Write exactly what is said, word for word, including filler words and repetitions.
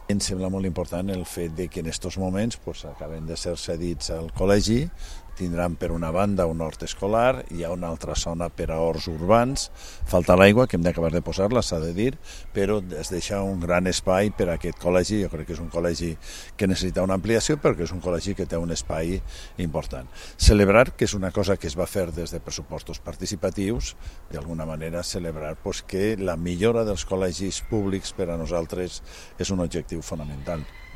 Em sembla molt important el fet de que en aquests moments pues, acaben de ser cedits al col·legi, tindran per una banda un hort escolar, hi ha una altra zona per a horts urbans, falta l'aigua, que hem d'acabar de posar-la, s'ha de dir, però es deixa un gran espai per a aquest col·legi. Jo crec que és un col·legi que necessita una ampliació, però que és un col·legi que té un espai important. Celebrar que és una cosa que es va fer des de pressupostos participatius, d'alguna manera celebrar pues, que la millora dels col·legis públics per a nosaltres és un objectiu fonamental.